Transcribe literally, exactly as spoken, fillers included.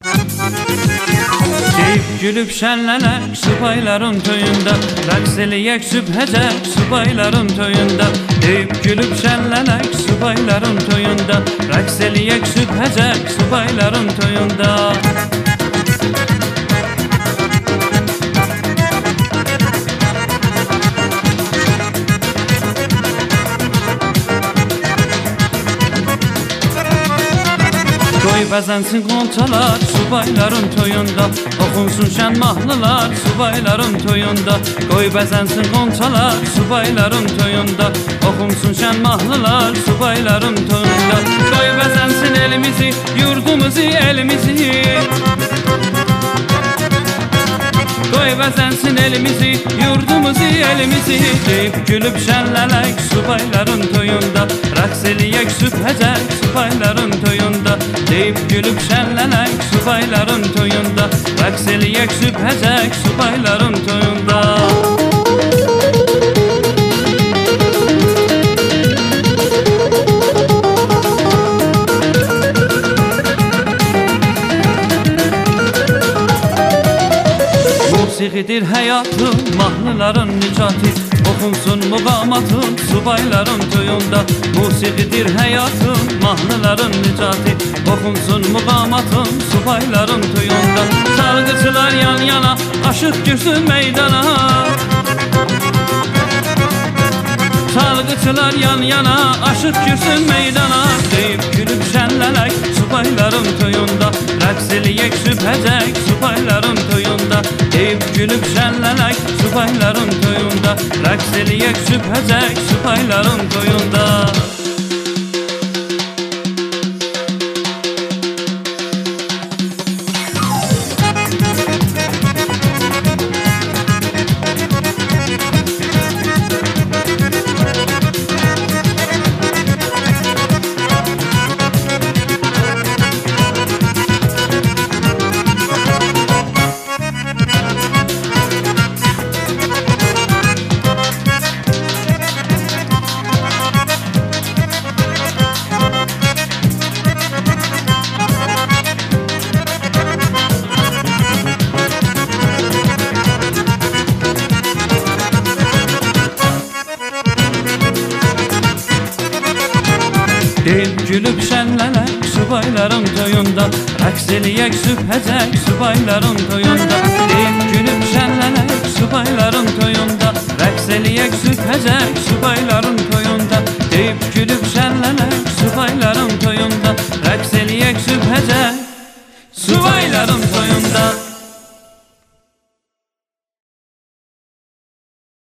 Deyip gülüp şenlenek subayların toyunda, raks eləyək sübhəcək subayların toyunda. Deyip gülüp şenlenek subayların toyunda, raks eləyək sübhəcək subayların toyunda. Qoy bəzənsin qonçalar subayların toyunda, oxunsun şən mahnılar subayların toyunda. Qoy bəzənsin qonçalar subayların toyunda, oxunsun şən mahnılar subayların toyunda. Qoy bəzənsin elimizi, yurdumuzu, elimizi. Qoy bəzənsin elimizi, yurdumuzu, elimizi. Deyib gülüb şənlələk subayların toyunda, raks eləyək sübhəcək subayların toyunda. Deyib gülüb şənlənək subayların toyunda, raks eləyək sübhəcək subayların toyunda. Musiqidir həyatım, mahnıların nicati, oxunsun muğamatım subayların toyunda. Musiqidir həyatım, mahnıların nicati, oxunsun muğamatım subayların toyunda. Çalgıçılar yan yana, aşıq gürsün meydana. Çalgıçılar yan yana, aşıq gürsün meydana. Deyib gülüb şənlələk subayların toyunda, raks eləyək sübhəcək subayların toyunda. Deyib gülüb şənlələk subayların toyunda, raks eləyək sübhəcək subayların toyunda. Deyib gülüb şənlənək subayların toyunda, raks eləyək sübhəcək subayların toyunda. Deyib gülüb şənlənək subayların toyunda, raks eləyək sübhəcək subayların toyunda. Deyib gülüb şənlənək subayların